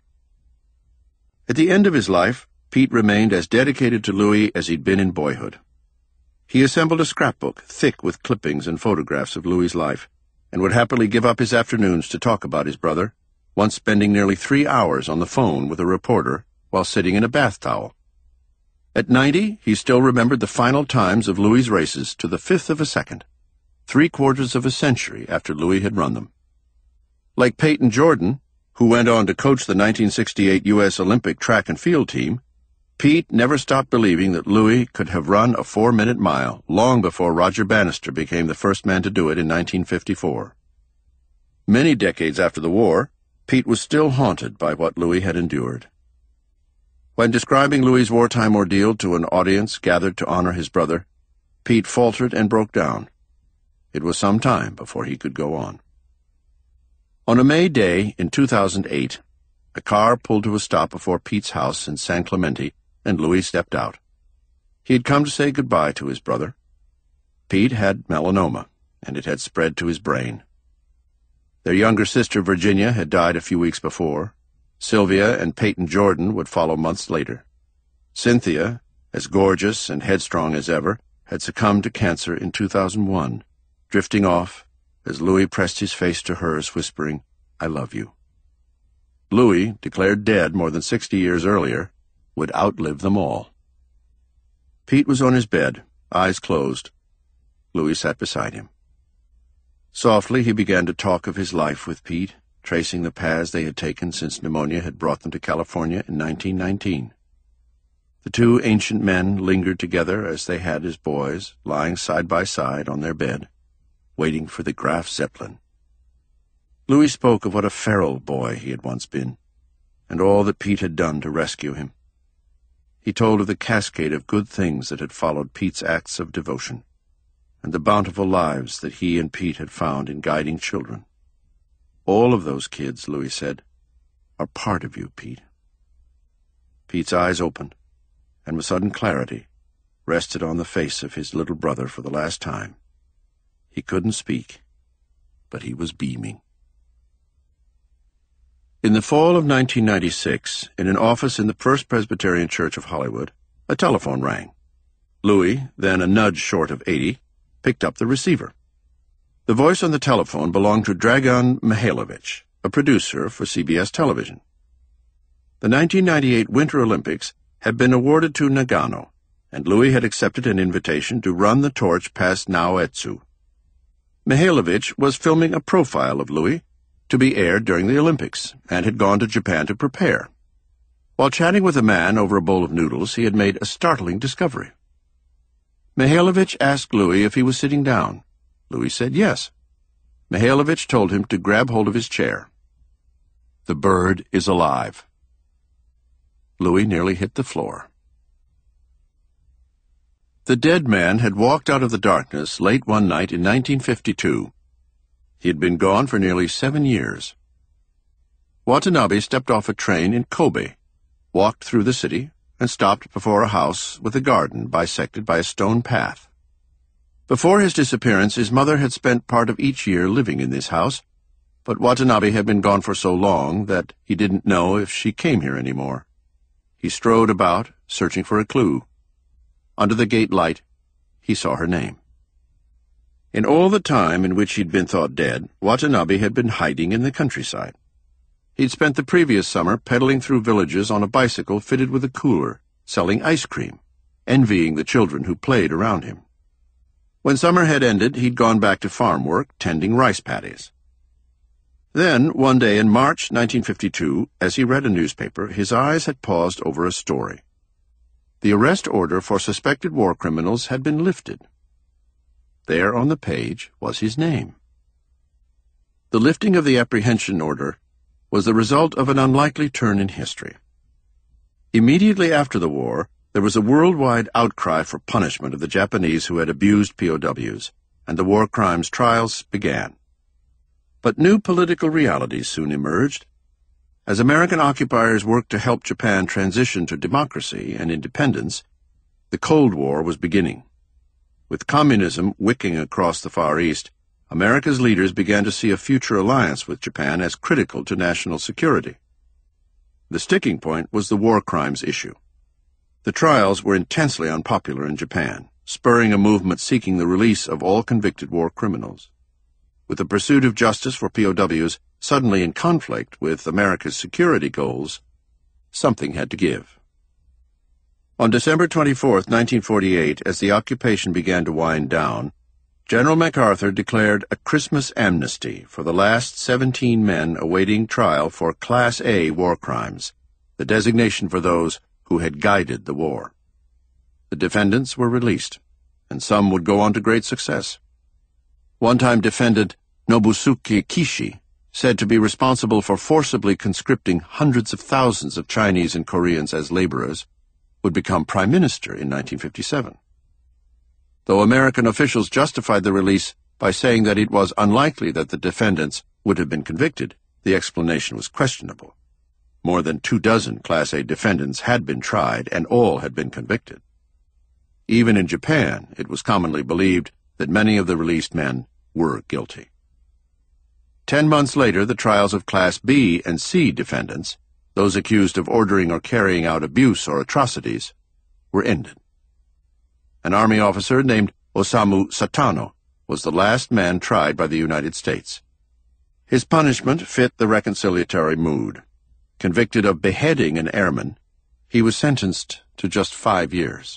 At the end of his life, Pete remained as dedicated to Louis as he'd been in boyhood. He assembled a scrapbook thick with clippings and photographs of Louis's life, and would happily give up his afternoons to talk about his brother, once spending nearly three hours on the phone with a reporter while sitting in a bath towel. At ninety, he still remembered the final times of Louis's races to the fifth of a second, three quarters of a century after Louis had run them. Like Peyton Jordan, who went on to coach the nineteen sixty-eight U S Olympic track and field team, Pete never stopped believing that Louis could have run a four-minute mile long before Roger Bannister became the first man to do it in nineteen fifty-four. Many decades after the war, Pete was still haunted by what Louis had endured. When describing Louis's wartime ordeal to an audience gathered to honor his brother, Pete faltered and broke down. It was some time before he could go on. On a May day in two thousand eight, a car pulled to a stop before Pete's house in San Clemente, and Louis stepped out. He had come to say goodbye to his brother. Pete had melanoma, and it had spread to his brain. Their younger sister Virginia had died a few weeks before. Sylvia and Peyton Jordan would follow months later. Cynthia, as gorgeous and headstrong as ever, had succumbed to cancer in two thousand one, drifting off as Louis pressed his face to hers, whispering, "I love you." Louis, declared dead more than sixty years earlier, would outlive them all. Pete was on his bed, eyes closed. Louis sat beside him. Softly he began to talk of his life with Pete, tracing the paths they had taken since pneumonia had brought them to California in nineteen nineteen. The two ancient men lingered together as they had as boys, lying side by side on their bed, waiting for the Graf Zeppelin. Louis spoke of what a feral boy he had once been, and all that Pete had done to rescue him. He told of the cascade of good things that had followed Pete's acts of devotion, and the bountiful lives that he and Pete had found in guiding children. All of those kids, Louis said, are part of you, Pete. Pete's eyes opened, and with sudden clarity, rested on the face of his little brother for the last time. He couldn't speak, but he was beaming. In the fall of nineteen ninety-six, in an office in the First Presbyterian Church of Hollywood, a telephone rang. Louis, then a nudge short of eighty, picked up the receiver. The voice on the telephone belonged to Dragan Mihailovich, a producer for C B S television. The nineteen ninety-eight Winter Olympics had been awarded to Nagano, and Louis had accepted an invitation to run the torch past Naoetsu. Mihailovich was filming a profile of Louis to be aired during the Olympics, and had gone to Japan to prepare. While chatting with a man over a bowl of noodles, he had made a startling discovery. Mihailovich asked Louis if he was sitting down. Louis said yes. Mihailovich told him to grab hold of his chair. "The bird is alive." Louis nearly hit the floor. The dead man had walked out of the darkness late one night in nineteen fifty-two. He had been gone for nearly seven years. Watanabe stepped off a train in Kobe, walked through the city, and stopped before a house with a garden bisected by a stone path. Before his disappearance, his mother had spent part of each year living in this house, but Watanabe had been gone for so long that he didn't know if she came here any more. He strode about, searching for a clue. Under the gate light, he saw her name. In all the time in which he'd been thought dead, Watanabe had been hiding in the countryside. He'd spent the previous summer pedaling through villages on a bicycle fitted with a cooler, selling ice cream, envying the children who played around him. When summer had ended, he'd gone back to farm work, tending rice paddies. Then, one day in March nineteen fifty-two, as he read a newspaper, his eyes had paused over a story. The arrest order for suspected war criminals had been lifted. There on the page was his name. The lifting of the apprehension order was the result of an unlikely turn in history. Immediately after the war, there was a worldwide outcry for punishment of the Japanese who had abused P O Ws, and the war crimes trials began. But new political realities soon emerged. As American occupiers worked to help Japan transition to democracy and independence, the Cold War was beginning. With communism wicking across the Far East, America's leaders began to see a future alliance with Japan as critical to national security. The sticking point was the war crimes issue. The trials were intensely unpopular in Japan, spurring a movement seeking the release of all convicted war criminals. With the pursuit of justice for P O Ws suddenly in conflict with America's security goals, something had to give. On December twenty-fourth, nineteen forty-eight, as the occupation began to wind down, General MacArthur declared a Christmas amnesty for the last seventeen men awaiting trial for Class A war crimes, the designation for those who had guided the war. The defendants were released, and some would go on to great success. One-time defendant Nobusuke Kishi, said to be responsible for forcibly conscripting hundreds of thousands of Chinese and Koreans as laborers, would become prime minister in nineteen fifty-seven. Though American officials justified the release by saying that it was unlikely that the defendants would have been convicted, the explanation was questionable. More than two dozen Class A defendants had been tried, and all had been convicted. Even in Japan, it was commonly believed that many of the released men were guilty. Ten months later, the trials of Class B and C defendants, those accused of ordering or carrying out abuse or atrocities, were ended. An army officer named Osamu Satano was the last man tried by the United States. His punishment fit the reconciliatory mood. Convicted of beheading an airman, he was sentenced to just five years.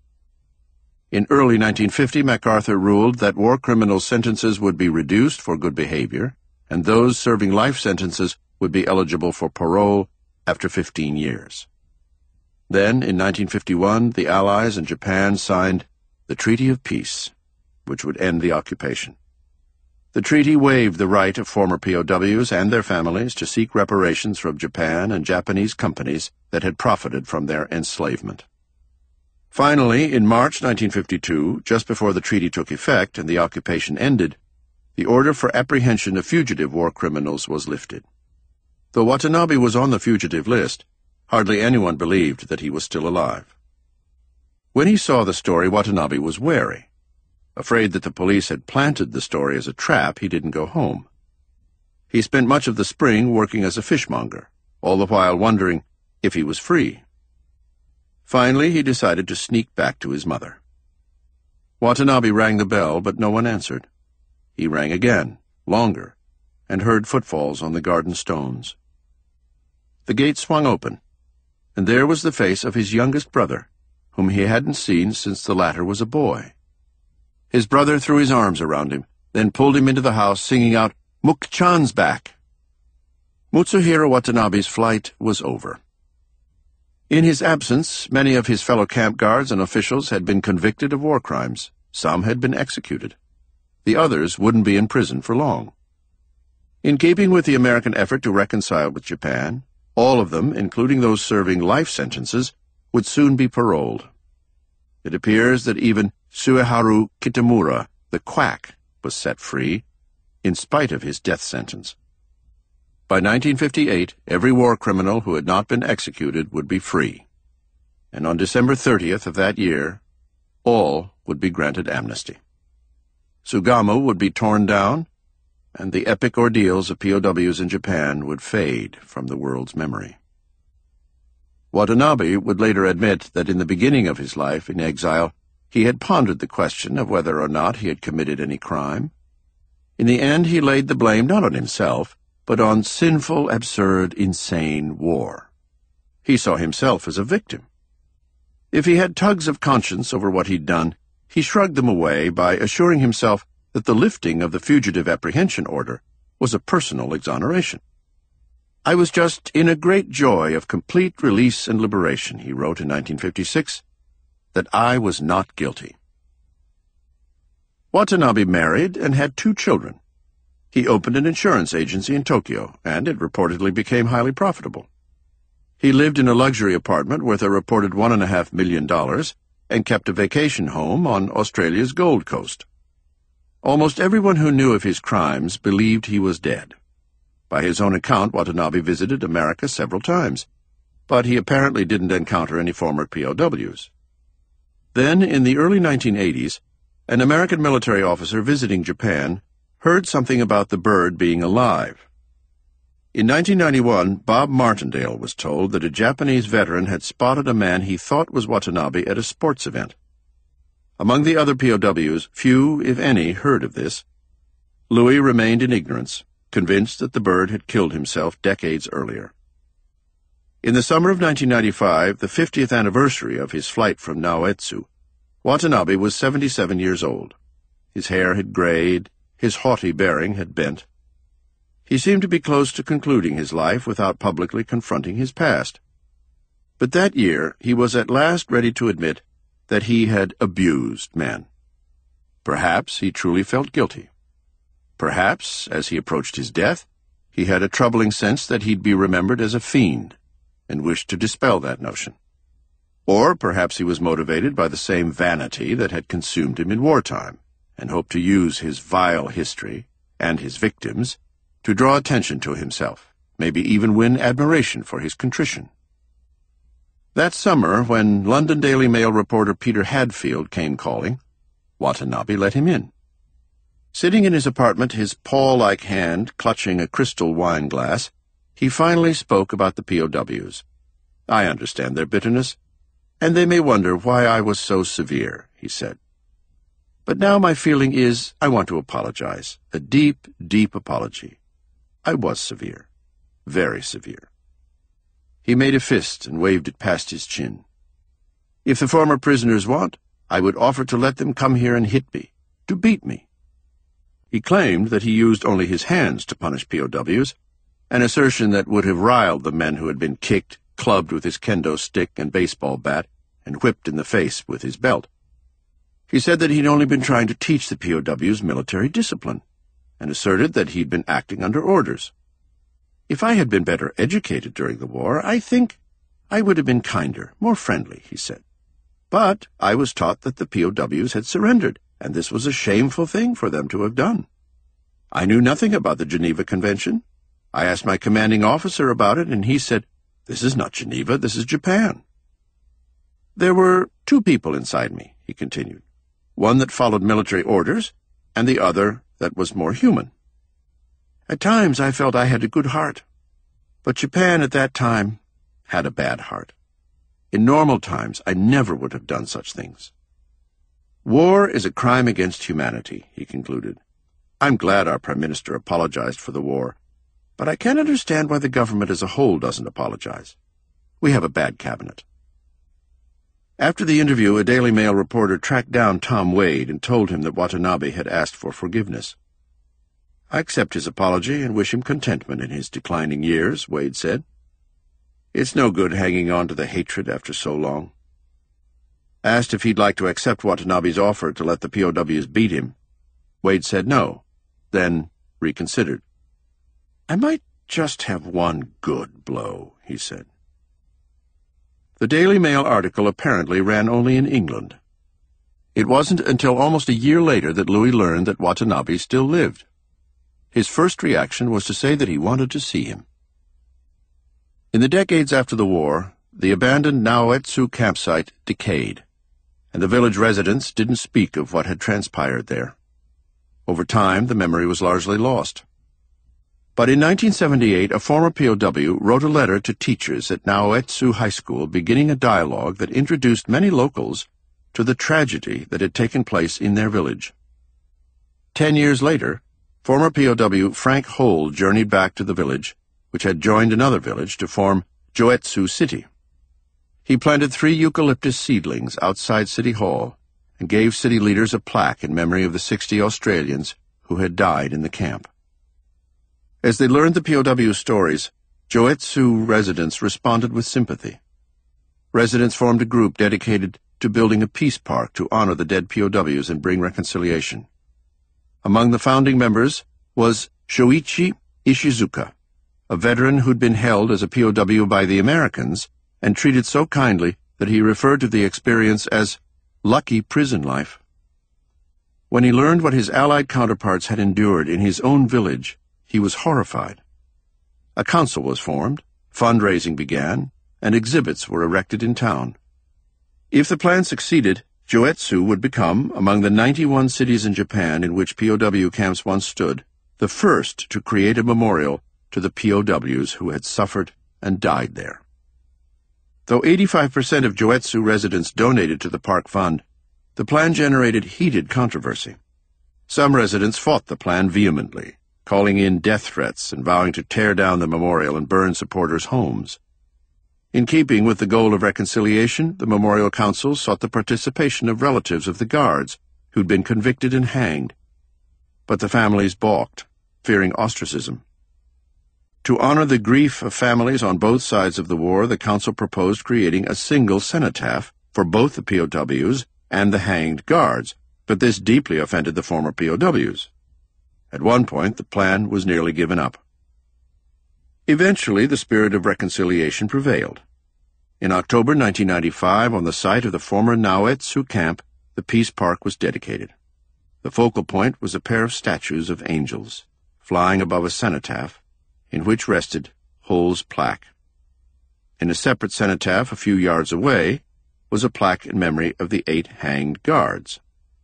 In early nineteen fifty, MacArthur ruled that war criminals' sentences would be reduced for good behavior, and those serving life sentences would be eligible for parole after fifteen years. Then, in nineteen fifty-one, the Allies and Japan signed the Treaty of Peace, which would end the occupation. The treaty waived the right of former P O Ws and their families to seek reparations from Japan and Japanese companies that had profited from their enslavement. Finally, in March nineteen fifty-two, just before the treaty took effect and the occupation ended, the order for apprehension of fugitive war criminals was lifted. Though Watanabe was on the fugitive list, hardly anyone believed that he was still alive. When he saw the story, Watanabe was wary. Afraid that the police had planted the story as a trap, he didn't go home. He spent much of the spring working as a fishmonger, all the while wondering if he was free. Finally, he decided to sneak back to his mother. Watanabe rang the bell, but no one answered. He rang again, longer, and heard footfalls on the garden stones. The gate swung open, and there was the face of his youngest brother, whom he hadn't seen since the latter was a boy. His brother threw his arms around him, then pulled him into the house, singing out, "Muk-chan's back!" Mutsuhiro Watanabe's flight was over. In his absence, many of his fellow camp guards and officials had been convicted of war crimes. Some had been executed. The others wouldn't be in prison for long. In keeping with the American effort to reconcile with Japan, all of them, including those serving life sentences, would soon be paroled. It appears that even Sueharu Kitamura, the quack, was set free, in spite of his death sentence. By nineteen fifty-eight, every war criminal who had not been executed would be free, and on December thirtieth of that year, all would be granted amnesty. Sugamo would be torn down, and the epic ordeals of P O Ws in Japan would fade from the world's memory. Watanabe would later admit that in the beginning of his life in exile, he had pondered the question of whether or not he had committed any crime. In the end, he laid the blame not on himself, but on sinful, absurd, insane war. He saw himself as a victim. If he had tugs of conscience over what he'd done, he shrugged them away by assuring himself that the lifting of the fugitive apprehension order was a personal exoneration. "I was just in a great joy of complete release and liberation," he wrote in nineteen fifty-six, "that I was not guilty." Watanabe married and had two children. He opened an insurance agency in Tokyo, and it reportedly became highly profitable. He lived in a luxury apartment worth a reported one and a half million dollars and kept a vacation home on Australia's Gold Coast. Almost everyone who knew of his crimes believed he was dead. By his own account, Watanabe visited America several times, but he apparently didn't encounter any former P O Ws. Then, in the early nineteen eighties, an American military officer visiting Japan heard something about the bird being alive. In nineteen ninety-one, Bob Martindale was told that a Japanese veteran had spotted a man he thought was Watanabe at a sports event. Among the other P O Ws, few, if any, heard of this. Louis remained in ignorance, convinced that the bird had killed himself decades earlier. In the summer of nineteen ninety-five, the fiftieth anniversary of his flight from Naoetsu, Watanabe was seventy-seven years old. His hair had grayed, his haughty bearing had bent. He seemed to be close to concluding his life without publicly confronting his past. But that year he was at last ready to admit that he had abused men. Perhaps he truly felt guilty. Perhaps, as he approached his death, he had a troubling sense that he'd be remembered as a fiend, and wished to dispel that notion. Or perhaps he was motivated by the same vanity that had consumed him in wartime, and hoped to use his vile history, and his victims, to draw attention to himself, maybe even win admiration for his contrition. That summer, when London Daily Mail reporter Peter Hadfield came calling, Watanabe let him in. Sitting in his apartment, his paw-like hand clutching a crystal wine glass, he finally spoke about the P O Ws. "I understand their bitterness, and they may wonder why I was so severe," he said. "But now my feeling is I want to apologize, a deep, deep apology. I was severe, very severe." He made a fist and waved it past his chin. "If the former prisoners want, I would offer to let them come here and hit me, to beat me." He claimed that he used only his hands to punish P O Ws, an assertion that would have riled the men who had been kicked, clubbed with his kendo stick and baseball bat, and whipped in the face with his belt. He said that he'd only been trying to teach the P O Ws military discipline, and asserted that he'd been acting under orders. "If I had been better educated during the war, I think I would have been kinder, more friendly," he said. "But I was taught that the P O Ws had surrendered, and this was a shameful thing for them to have done. I knew nothing about the Geneva Convention. I asked my commanding officer about it, and he said, 'This is not Geneva, this is Japan.' There were two people inside me," he continued, "one that followed military orders, and the other that was more human. At times I felt I had a good heart, but Japan at that time had a bad heart. In normal times I never would have done such things. War is a crime against humanity," he concluded. "I'm glad our Prime Minister apologized for the war, but I can't understand why the government as a whole doesn't apologize. We have a bad cabinet." After the interview, a Daily Mail reporter tracked down Tom Wade and told him that Watanabe had asked for forgiveness. "I accept his apology and wish him contentment in his declining years," Wade said. It's no good hanging on to the hatred after so long. Asked if he'd like to accept Watanabe's offer to let the P O Ws beat him, Wade said no, then reconsidered. I might just have one good blow, he said. The Daily Mail article apparently ran only in England. It wasn't until almost a year later that Louis learned that Watanabe still lived. His first reaction was to say that he wanted to see him. In the decades after the war, the abandoned Naoetsu campsite decayed, and the village residents didn't speak of what had transpired there. Over time, the memory was largely lost. But in nineteen seventy-eight, a former P O W wrote a letter to teachers at Naoetsu High School beginning a dialogue that introduced many locals to the tragedy that had taken place in their village. Ten years later, former P O W Frank Hole journeyed back to the village, which had joined another village to form Joetsu City. He planted three eucalyptus seedlings outside City Hall and gave city leaders a plaque in memory of the sixty Australians who had died in the camp. As they learned the P O W stories, Joetsu residents responded with sympathy. Residents formed a group dedicated to building a peace park to honor the dead P O Ws and bring reconciliation. Among the founding members was Shoichi Ishizuka, a veteran who'd been held as a P O W by the Americans and treated so kindly that he referred to the experience as lucky prison life. When he learned what his Allied counterparts had endured in his own village, he was horrified. A council was formed, fundraising began, and exhibits were erected in town. If the plan succeeded, Joetsu would become, among the ninety-one cities in Japan in which P O W camps once stood, the first to create a memorial to the P O Ws who had suffered and died there. Though eighty-five percent of Joetsu residents donated to the park fund, the plan generated heated controversy. Some residents fought the plan vehemently, calling in death threats and vowing to tear down the memorial and burn supporters' homes. In keeping with the goal of reconciliation, the Memorial Council sought the participation of relatives of the guards who'd been convicted and hanged. But the families balked, fearing ostracism. To honor the grief of families on both sides of the war, the Council proposed creating a single cenotaph for both the P O Ws and the hanged guards, but this deeply offended the former P O Ws. At one point, the plan was nearly given up. Eventually, the spirit of reconciliation prevailed. In October nineteen ninety-five, on the site of the former Naoetsu camp, the Peace Park was dedicated. The focal point was a pair of statues of angels, flying above a cenotaph, in which rested Hole's plaque. In a separate cenotaph a few yards away was a plaque in memory of the eight hanged guards.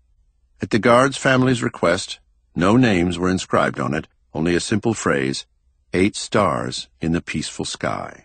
At the guards' families' request, no names were inscribed on it, only a simple phrase, Eight stars in the peaceful sky.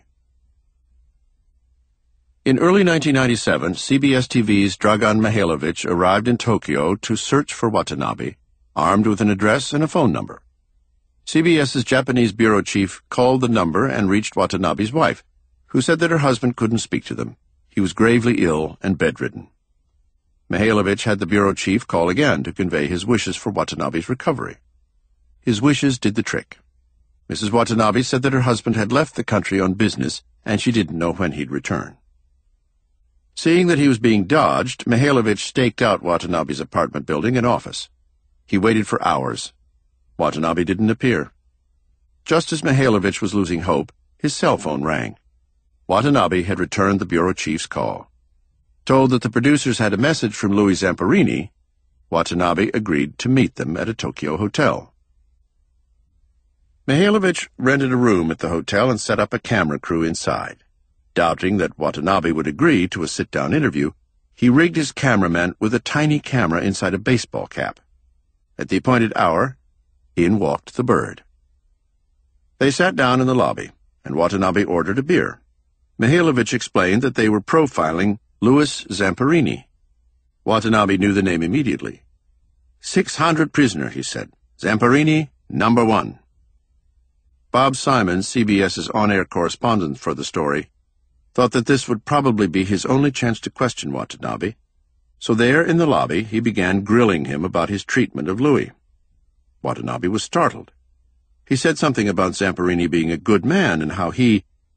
In early nineteen ninety-seven, C B S T V's Dragan Mihailovich arrived in Tokyo to search for Watanabe, armed with an address and a phone number. CBS's Japanese bureau chief called the number and reached Watanabe's wife, who said that her husband couldn't speak to them. He was gravely ill and bedridden. Mihailovich had the bureau chief call again to convey his wishes for Watanabe's recovery. His wishes did the trick. Missus Watanabe said that her husband had left the country on business, and she didn't know when he'd return. Seeing that he was being dodged, Mihailovich staked out Watanabe's apartment building and office. He waited for hours. Watanabe didn't appear. Just as Mihailovich was losing hope, his cell phone rang. Watanabe had returned the bureau chief's call. Told that the producers had a message from Louis Zamperini, Watanabe agreed to meet them at a Tokyo hotel. Mihailovich rented a room at the hotel and set up a camera crew inside. Doubting that Watanabe would agree to a sit-down interview, he rigged his cameraman with a tiny camera inside a baseball cap. At the appointed hour, in walked the bird. They sat down in the lobby, and Watanabe ordered a beer. Mihailovich explained that they were profiling Louis Zamperini. Watanabe knew the name immediately. Six hundred prisoner, he said. Zamperini, number one. Bob Simons, CBS's on-air correspondent for the story, thought that this would probably be his only chance to question Watanabe, so there in the lobby he began grilling him about his treatment of Louis. Watanabe was startled. He said something about Zamperini being a good man and how he,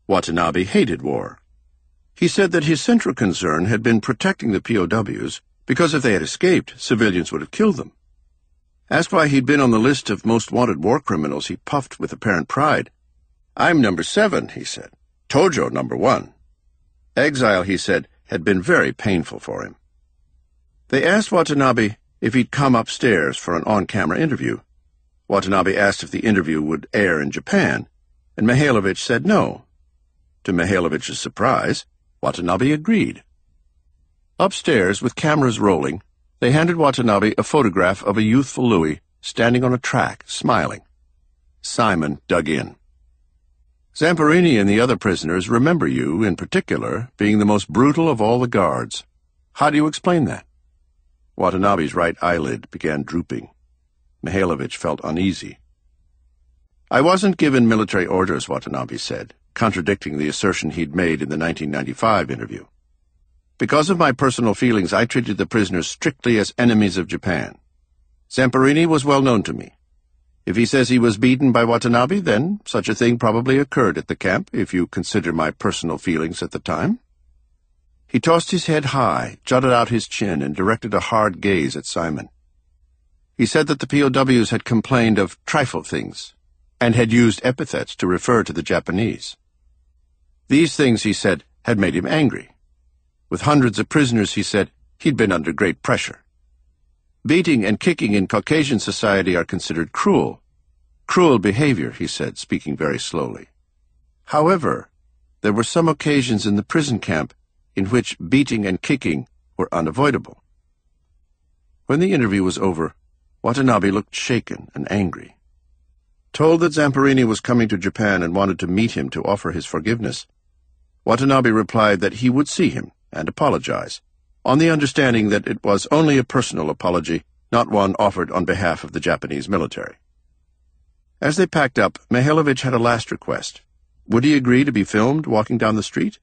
Watanabe hated war. He said that his central concern had been protecting the P O Ws because if they had escaped, civilians would have killed them. Asked why he'd been on the list of most wanted war criminals, he puffed with apparent pride. "I'm number seven," he said. "Tojo number one." Exile, he said, had been very painful for him. They asked Watanabe if he'd come upstairs for an on-camera interview. Watanabe asked if the interview would air in Japan, and Mihailovich said no. To Mihailovich's surprise, Watanabe agreed. Upstairs, with cameras rolling, they handed Watanabe a photograph of a youthful Louis standing on a track, smiling. Simon dug in. "Zamperini and the other prisoners remember you, in particular, being the most brutal of all the guards. How do you explain that?" Watanabe's right eyelid began drooping. Mihailovich felt uneasy. "I wasn't given military orders," Watanabe said, contradicting the assertion he'd made in the nineteen ninety-five interview. "Because of my personal feelings, I treated the prisoners strictly as enemies of Japan. Zamperini was well known to me. If he says he was beaten by Watanabe, then such a thing probably occurred at the camp, if you consider my personal feelings at the time." He tossed his head high, jutted out his chin, and directed a hard gaze at Simon. He said that the P O Ws had complained of trifle things, and had used epithets to refer to the Japanese. These things, he said, had made him angry. With hundreds of prisoners, he said, he'd been under great pressure. Beating and kicking in Caucasian society are considered cruel. Cruel behavior, he said, speaking very slowly. However, there were some occasions in the prison camp in which beating and kicking were unavoidable. When the interview was over, Watanabe looked shaken and angry. Told that Zamperini was coming to Japan and wanted to meet him to offer his forgiveness, Watanabe replied that he would see him and apologize, on the understanding that it was only a personal apology, not one offered on behalf of the Japanese military. As they packed up, Mihailovich had a last request. Would he agree to be filmed walking down the street?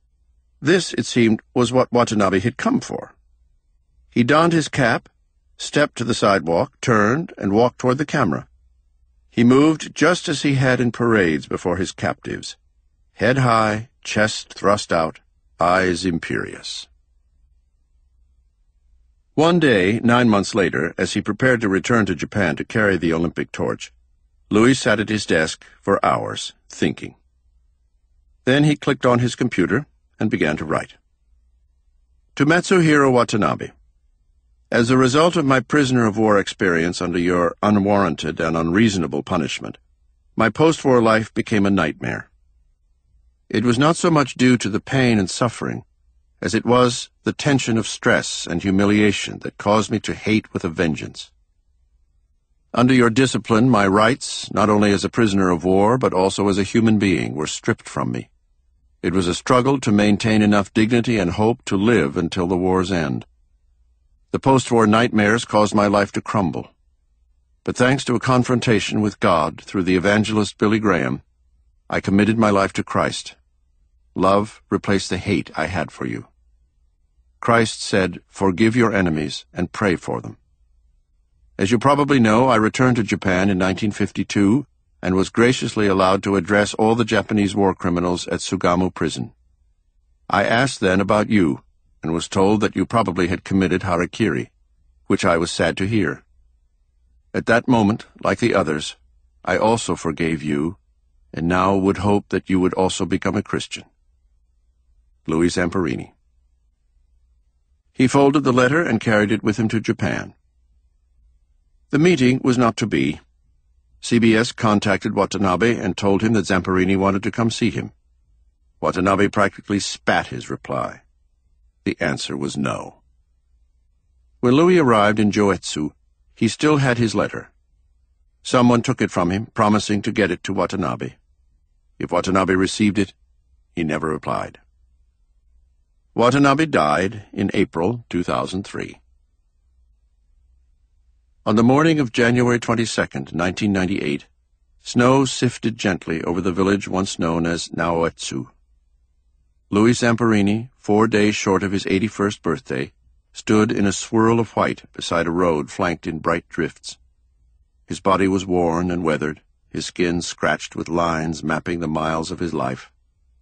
This, it seemed, was what Watanabe had come for. He donned his cap, stepped to the sidewalk, turned, and walked toward the camera. He moved just as he had in parades before his captives, head high, chest thrust out, eyes imperious. One day, nine months later, as he prepared to return to Japan to carry the Olympic torch, Louis sat at his desk for hours, thinking. Then he clicked on his computer and began to write. To Matsuhiro Watanabe, as a result of my prisoner of war experience under your unwarranted and unreasonable punishment, my post-war life became a nightmare. It was not so much due to the pain and suffering as it was the tension of stress and humiliation that caused me to hate with a vengeance. Under your discipline, my rights, not only as a prisoner of war but also as a human being, were stripped from me. It was a struggle to maintain enough dignity and hope to live until the war's end. The post-war nightmares caused my life to crumble. But thanks to a confrontation with God through the evangelist Billy Graham, I committed my life to Christ. Love replaced the hate I had for you. Christ said, "Forgive your enemies and pray for them." As you probably know, I returned to Japan in nineteen fifty-two and was graciously allowed to address all the Japanese war criminals at Sugamo prison. I asked then about you, and was told that you probably had committed harakiri, which I was sad to hear. At that moment, like the others, I also forgave you, and now would hope that you would also become a Christian. Louis Zamperini. He folded the letter and carried it with him to Japan. The meeting was not to be. C B S contacted Watanabe and told him that Zamperini wanted to come see him. Watanabe practically spat his reply. The answer was no. When Louis arrived in Joetsu, he still had his letter. Someone took it from him, promising to get it to Watanabe. If Watanabe received it, he never replied. Watanabe died in April two thousand three. On the morning of January twenty-second, nineteen ninety-eight, snow sifted gently over the village once known as Naoetsu. Louis Zamperini, four days short of his eighty-first birthday, stood in a swirl of white beside a road flanked in bright drifts. His body was worn and weathered, his skin scratched with lines mapping the miles of his life.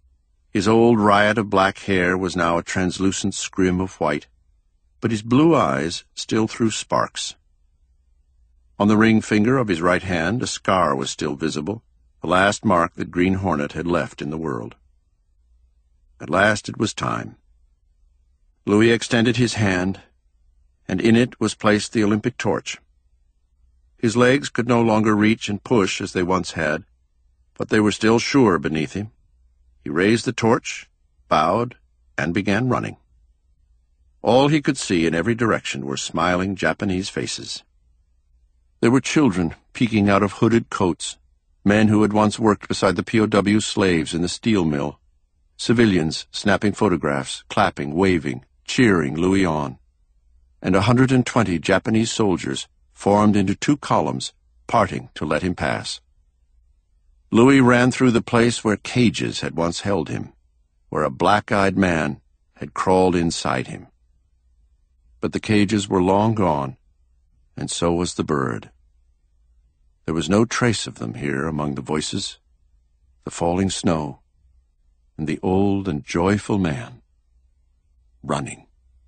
His old riot of black hair was now a translucent scrim of white, but his blue eyes still threw sparks. On the ring finger of his right hand a scar was still visible, the last mark that Green Hornet had left in the world. At last it was time. Louis extended his hand, and in it was placed the Olympic torch. His legs could no longer reach and push as they once had, but they were still sure beneath him. He raised the torch, bowed, and began running. All he could see in every direction were smiling Japanese faces. There were children peeking out of hooded coats, men who had once worked beside the P O W slaves in the steel mill, civilians snapping photographs, clapping, waving, cheering Louis on, and a hundred and twenty Japanese soldiers formed into two columns, parting to let him pass. Louis ran through the place where cages had once held him, where a black-eyed man had crawled inside him. But the cages were long gone, and so was the bird. There was no trace of them here among the voices, the falling snow, and the old and joyful man running.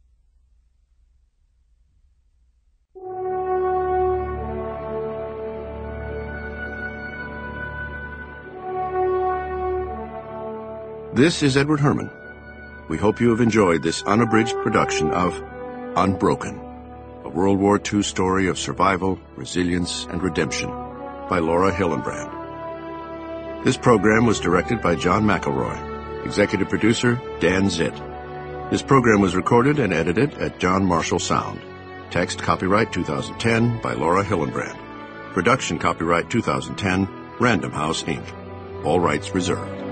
This is Edward Herman. We hope you have enjoyed this unabridged production of Unbroken, a World War Two story of survival, resilience, and redemption by Laura Hillenbrand. This program was directed by John McElroy, executive producer Dan Zitt. This program was recorded and edited at John Marshall Sound. Text copyright two thousand ten by Laura Hillenbrand. Production copyright two thousand ten, Random House, Incorporated. All rights reserved.